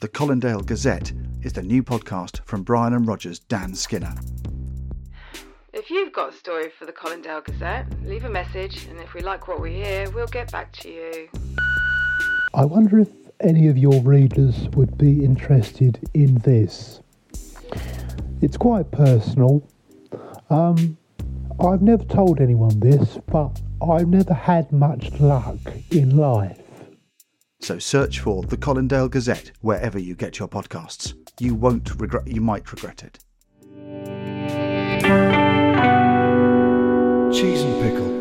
The Colindale Gazette is the new podcast from Brian and Roger's Dan Skinner. If you've got a story for the Colindale Gazette, leave a message, and if we like what we hear, we'll get back to you. I wonder if any of your readers would be interested in this. It's quite personal. I've never told anyone this, but I've never had much luck in life. So search for The Colindale Gazette wherever you get your podcasts. You might regret it. Cheese and pickle.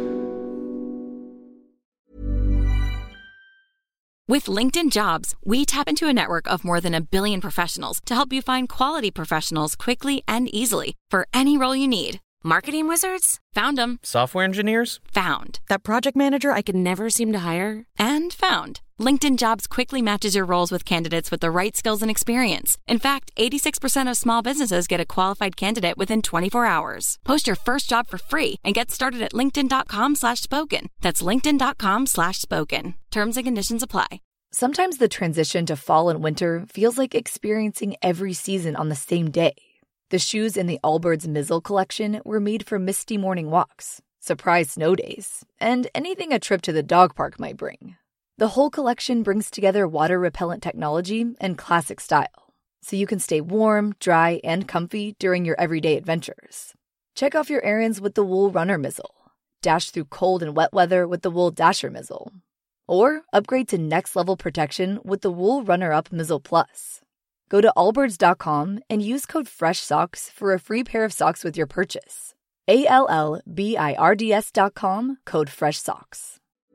With LinkedIn Jobs, we tap into a network of more than 1 billion professionals to help you find quality professionals quickly and easily for any role you need. Marketing wizards? Found them. Software engineers? Found. That project manager I could never seem to hire? And found. LinkedIn Jobs quickly matches your roles with candidates with the right skills and experience. In fact, 86% of small businesses get a qualified candidate within 24 hours. Post your first job for free and get started at linkedin.com/spoken. That's linkedin.com/spoken. Terms and conditions apply. Sometimes the transition to fall and winter feels like experiencing every season on the same day. The shoes in the Allbirds Mizzle collection were made for misty morning walks, surprise snow days, and anything a trip to the dog park might bring. The whole collection brings together water-repellent technology and classic style, so you can stay warm, dry, and comfy during your everyday adventures. Check off your errands with the Wool Runner Mizzle. Dash through cold and wet weather with the Wool Dasher Mizzle. Or upgrade to next-level protection with the Wool Runner-Up Mizzle Plus. Go to allbirds.com and use code FRESHSOCKS for a free pair of socks with your purchase. ALLBIRDS.com, code FRESHSOCKS.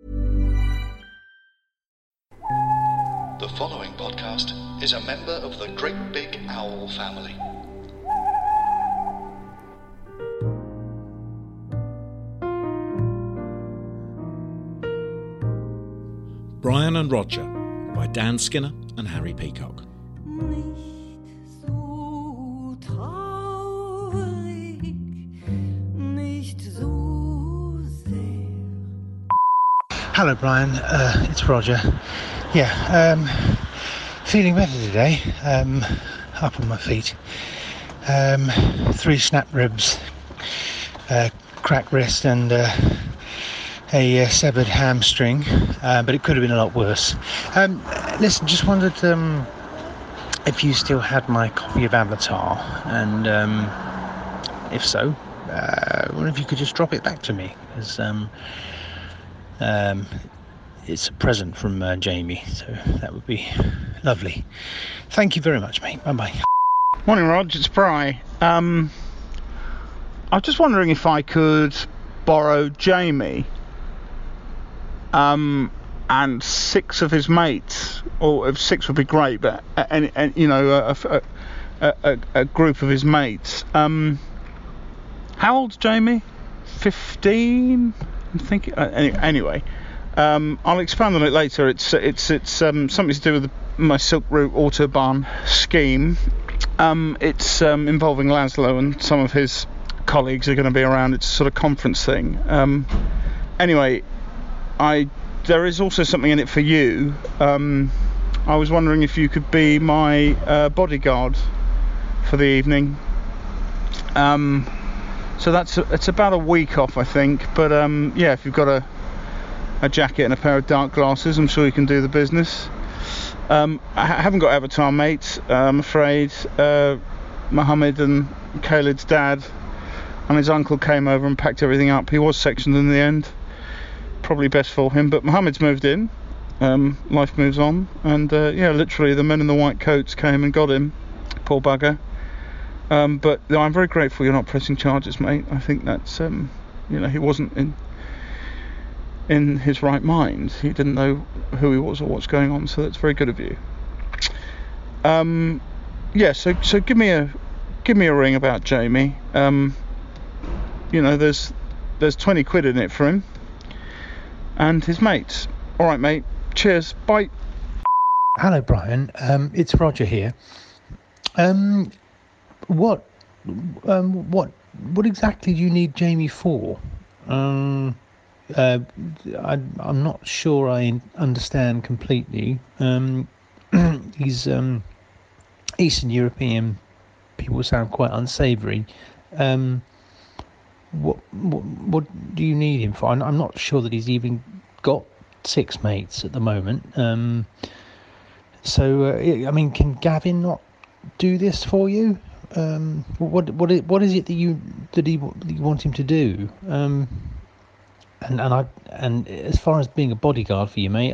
The following podcast is a member of the Great Big Owl family. Brian and Roger by Dan Skinner and Harry Peacock. Hello, Brian. It's Roger. Feeling better today. Up on my feet. 3 snap ribs, cracked wrist, and a severed hamstring. But it could have been a lot worse. Listen, just wondered if you still had my copy of Avatar, and if so, I wonder if you could just drop it back to me, because it's a present from Jamie, so that would be lovely. Thank you very much, mate. Bye-bye. Morning, Rog. It's Bri. I was just wondering if I could borrow Jamie and 6 of his mates, or if 6 would be great, but and you know, a group of his mates. How old's Jamie? 15. I'm thinking. Anyway, I'll expand on it later. It's something to do with my Silk Route Autobahn scheme. It's involving Laszlo, and some of his colleagues are going to be around. It's a sort of conference thing. Anyway, there is also something in it for you. I was wondering if you could be my bodyguard for the evening. So it's about a week off, I think. But yeah, if you've got a jacket and a pair of dark glasses, I'm sure you can do the business. I haven't got Avatar mates, I'm afraid. Mohammed and Khalid's dad and his uncle came over and packed everything up. He was sectioned in the end. Probably best for him, but Mohammed's moved in. Life moves on, and yeah, literally the men in the white coats came and got him. Poor bugger. But no, I'm very grateful you're not pressing charges, mate. I think that's he wasn't in his right mind. He didn't know who he was or what's going on, so that's very good of you. Yeah, so give me a ring about Jamie. There's 20 quid in it for him and his mates. All right, mate. Cheers. Bye. Hello, Brian. It's Roger here. What exactly do you need Jamie for? I'm not sure I understand completely. He's Eastern European people sound quite unsavoury. What do you need him for? I'm not sure that he's even got 6 mates at the moment. Can Gavin not do this for you? What is it that you want him to do? And as far as being a bodyguard for you, mate,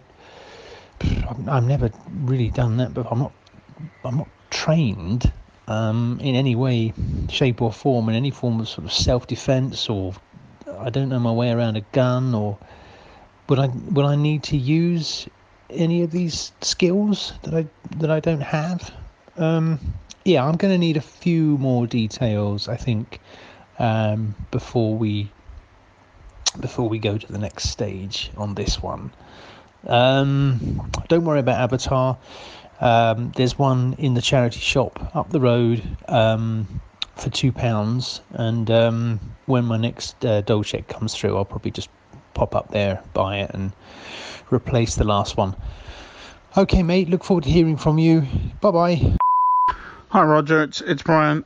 I've never really done that, but I'm not trained in any way, shape or form, in any form of sort of self-defense, or I don't know my way around a gun, or will I need to use any of these skills that I don't have? I'm going to need a few more details, I think, before we go to the next stage on this one. Don't worry about Avatar. There's one in the charity shop up the road for £2, and when my next dole check comes through, I'll probably just pop up there, buy it, and replace the last one. Okay, mate, look forward to hearing from you. Bye-bye. Hi, Roger, it's Brian.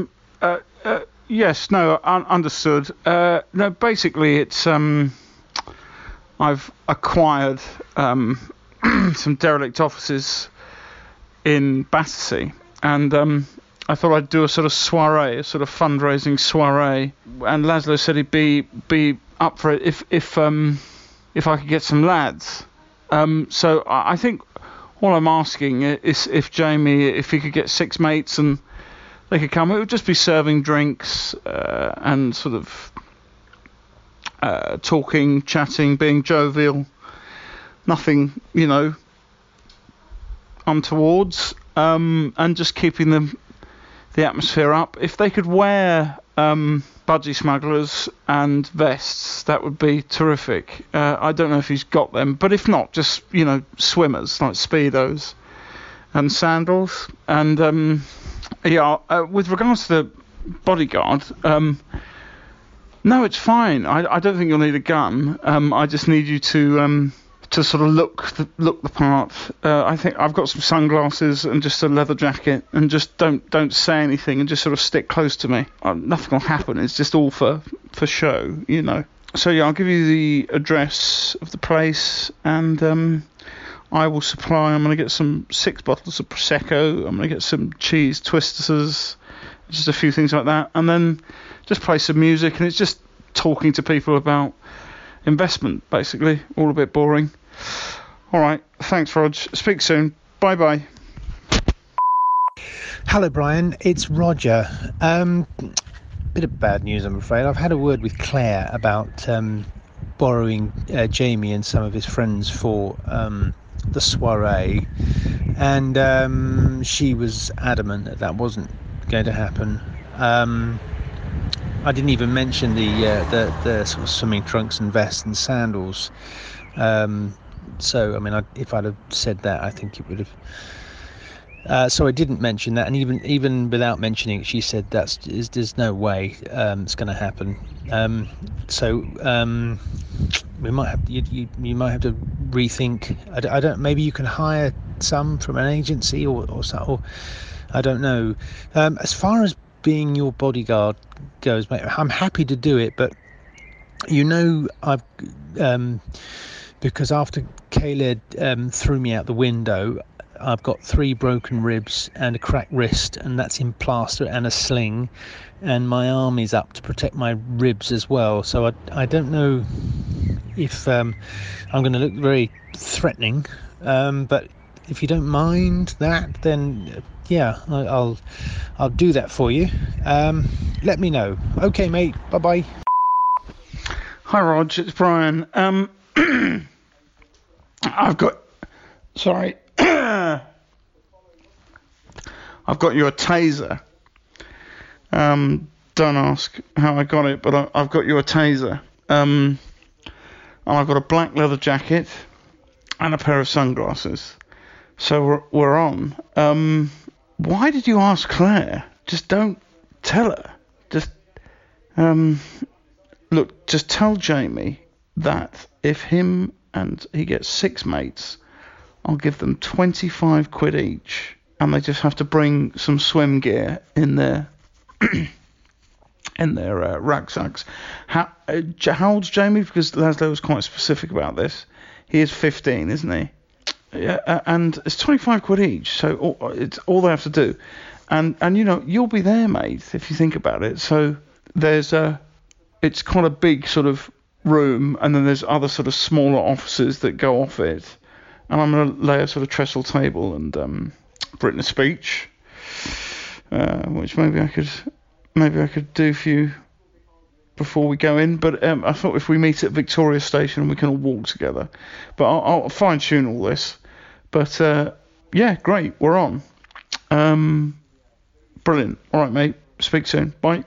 Yes, no, understood. No, basically it's I've acquired some derelict offices in Battersea, and I thought I'd do a sort of soiree, a sort of fundraising soiree, and Laszlo said he'd be up for it if I could get some lads. So I think all I'm asking is if Jamie, if he could get 6 mates and they could come. It would just be serving drinks and sort of talking, chatting, being jovial. Nothing, untowards, and just keeping the atmosphere up. If they could wear budgie smugglers and vests, that would be terrific. I don't know if he's got them, but if not, just swimmers like Speedos and sandals. And with regards to the bodyguard, no, it's fine. I don't think you'll need a gun. I just need you to sort of look the part. I think I've got some sunglasses and just a leather jacket, and just don't say anything and just sort of stick close to me. Nothing will happen. It's just all for show, So yeah, I'll give you the address of the place, and I will supply. I'm going to get some 6 bottles of Prosecco. I'm going to get some cheese twisters, just a few things like that, and then just play some music. And it's just talking to people about investment, basically. All a bit boring. All right, thanks, Rog. Speak soon. Bye. Hello, Brian. It's Roger. Bit of bad news, I'm afraid. I've had a word with Claire about borrowing Jamie and some of his friends for the soiree, and she was adamant that wasn't going to happen. I didn't even mention the sort of swimming trunks and vests and sandals. So, I mean, if I'd have said that, I think it would have. So I didn't mention that, and even without mentioning it, she said there's no way it's going to happen. We might have you might have to rethink. I don't. Maybe you can hire some from an agency or I don't know. As far as being your bodyguard goes, mate, I'm happy to do it, but I've because after Caleb threw me out the window, I've got 3 broken ribs and a cracked wrist, and that's in plaster and a sling, and my arm is up to protect my ribs as well. So I don't know if I'm going to look very threatening, but if you don't mind that, then yeah, I'll do that for you. Let me know. Okay, mate. Bye. Hi, Rog. It's Brian. I've got you a taser. Don't ask how I got it, but I've got you a taser. And I've got a black leather jacket and a pair of sunglasses. So we're on. Why did you ask Claire? Just don't tell her. Just look. Just tell Jamie that if him and he gets 6 mates, I'll give them 25 quid each and they just have to bring some swim gear in their rucksacks. How old's Jamie? Because Laszlo was quite specific about this. He is 15, isn't he? Yeah, and it's 25 quid each, so it's all they have to do. And you'll be there, mate, if you think about it. So it's quite a big sort of room, and then there's other sort of smaller offices that go off it. And I'm going to lay a sort of trestle table and written a speech, which maybe I could do for you before we go in. But I thought if we meet at Victoria Station, we can all walk together. But I'll fine tune all this. But yeah, great, we're on. Brilliant. All right, mate. Speak soon. Bye.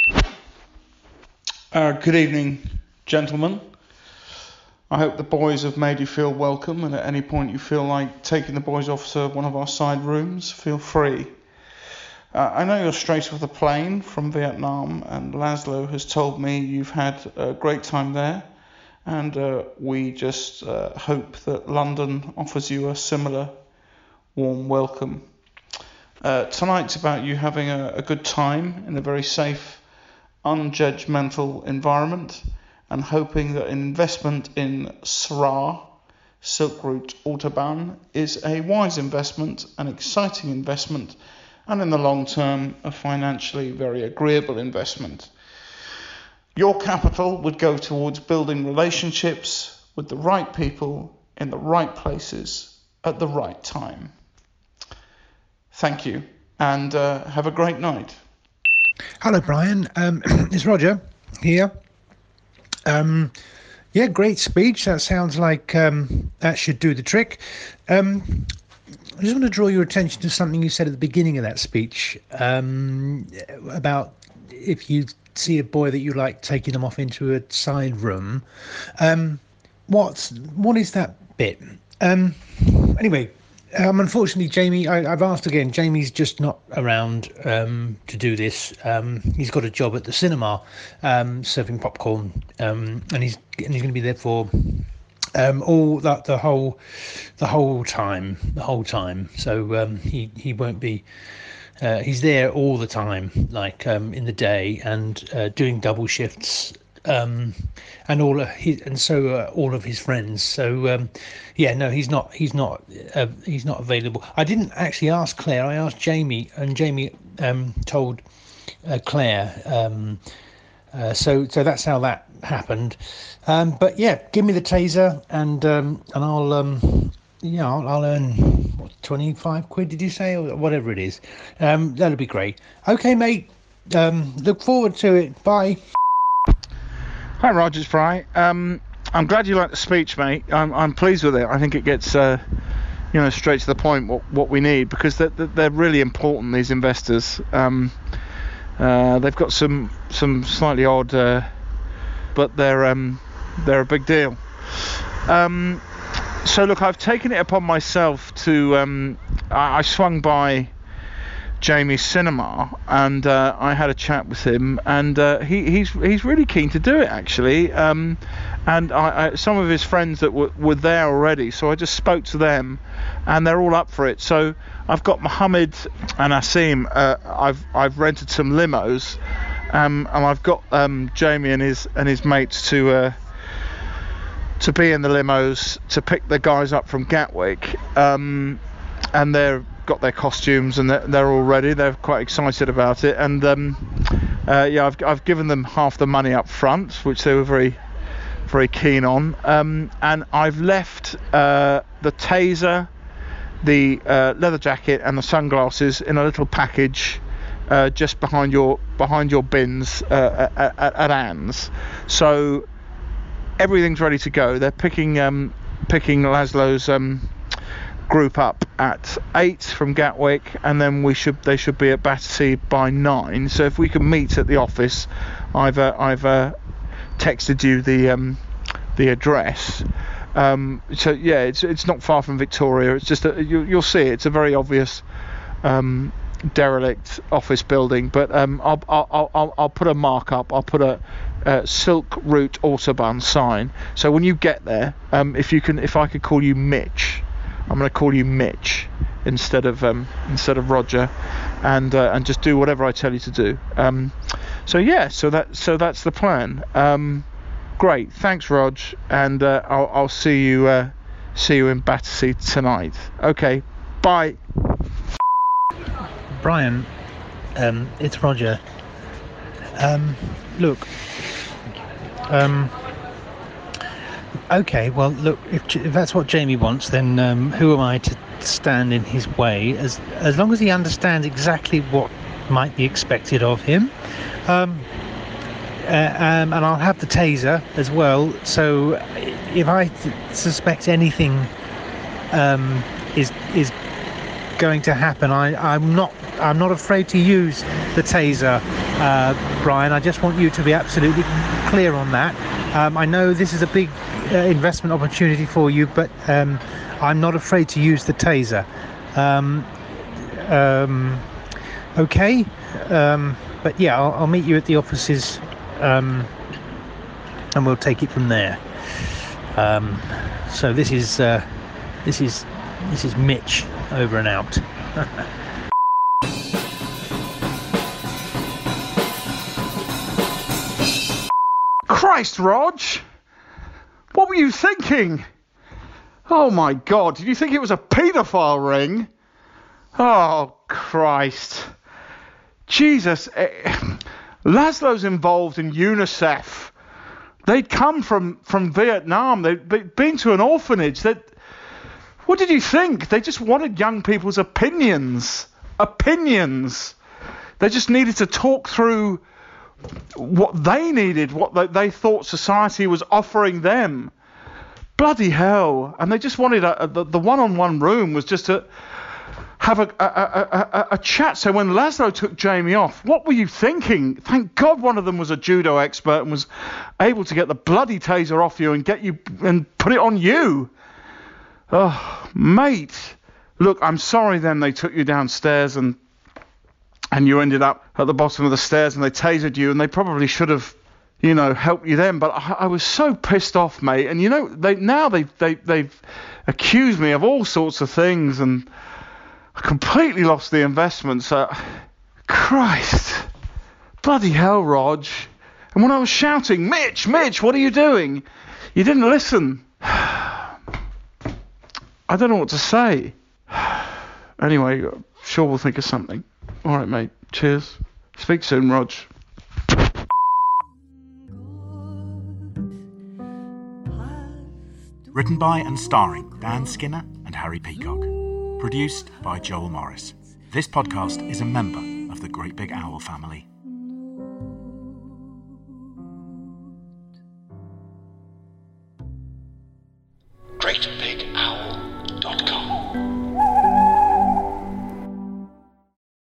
Good evening, gentlemen. I hope the boys have made you feel welcome, and at any point you feel like taking the boys off to one of our side rooms, feel free. I know you're straight off the plane from Vietnam, and Laszlo has told me you've had a great time there, and we just hope that London offers you a similar warm welcome. Tonight's about you having a good time in a very safe, unjudgmental environment, and hoping that an investment in SRA, Silk Route Autobahn, is a wise investment, an exciting investment, and in the long term, a financially very agreeable investment. Your capital would go towards building relationships with the right people in the right places at the right time. Thank you, and have a great night. Hello, Brian. It's Roger here. Yeah, great speech. That sounds like that should do the trick. I just want to draw your attention to something you said at the beginning of that speech about if you see a boy that you like, taking them off into a side room. What is that bit? Anyway, unfortunately, Jamie, I've asked again. Jamie's just not around to do this. He's got a job at the cinema, serving popcorn, and he's going to be there for all that the whole time. So he won't be. He's there all the time, like in the day, and doing double shifts. And all of his friends. So yeah, no, he's not available. I didn't actually ask Claire. I asked Jamie, and Jamie told Claire. So that's how that happened. But yeah, give me the taser, and I'll earn 25 quid. Did you say, or whatever it is? That'll be great. Okay, mate. Look forward to it. Bye. Hi, Rogers Fry. I'm glad you liked the speech, mate. I'm pleased with it. I think it gets straight to the point what we need, because they're really important, these investors. They've got some slightly odd, but they're a big deal. So look, I've taken it upon myself to I swung by Jamie's cinema, and I had a chat with him, and he's really keen to do it, actually, and I some of his friends that were there already, so I just spoke to them, and they're all up for it. So I've got Mohammed and Asim. I've rented some limos, and I've got Jamie and his mates to be in the limos to pick the guys up from Gatwick, and they're got their costumes, and they're all ready. They're quite excited about it, and I've given them half the money up front, which they were very, very keen on, and I've left the taser, the leather jacket, and the sunglasses in a little package just behind your bins at Anne's. So everything's ready to go. They're picking Laszlo's group up at 8 from Gatwick, and then they should be at Battersea by 9. So if we can meet at the office, I've texted you the address. So yeah, it's not far from Victoria. It's just you'll see it's a very obvious derelict office building. But I'll put a mark up. I'll put a Silk Route Autobahn sign. So when you get there, if I could call you Mitch. I'm going to call you Mitch. instead of Roger, and just do whatever I tell you to do. So that's the plan. Great, thanks, Rog, and I'll see you in Battersea tonight. Okay, bye. Brian, it's Roger. Look. Okay, well, look, if that's what Jamie wants, then who am I to stand in his way? As long as he understands exactly what might be expected of him. And I'll have the taser as well. So if I suspect anything is going to happen, I'm not afraid to use the taser, Brian. I just want you to be absolutely clear on that. I know this is a big investment opportunity for you, but I'm not afraid to use the taser. Okay, but yeah, I'll meet you at the offices, and we'll take it from there. So this is Mitch, over and out. Christ, Rog! What were you thinking? Oh my God, did you think it was a paedophile ring? Oh, Christ. Jesus. Laszlo's involved in UNICEF. They'd come from Vietnam. They'd been to an orphanage. What did you think? They just wanted young people's opinions. Opinions. They just needed to talk through what they needed, what they thought society was offering them. Bloody hell. And they just wanted the one-on-one room was just to have a chat. So when Laszlo took Jamie off, what were you thinking? Thank God one of them was a judo expert and was able to get the bloody taser off you and get you and put it on you. Oh, mate. Look, I'm sorry then they took you downstairs and you ended up at the bottom of the stairs and they tasered you, and they probably should have, helped you then. But I was so pissed off, mate. And they've accused me of all sorts of things, and I completely lost the investment. So, Christ, bloody hell, Rog. And when I was shouting, Mitch, what are you doing? You didn't listen. I don't know what to say. Anyway, sure we'll think of something. All right, mate. Cheers. Speak soon, Rog. Written by and starring Dan Skinner and Harry Peacock. Produced by Joel Morris. This podcast is a member of the Great Big Owl family. Great Big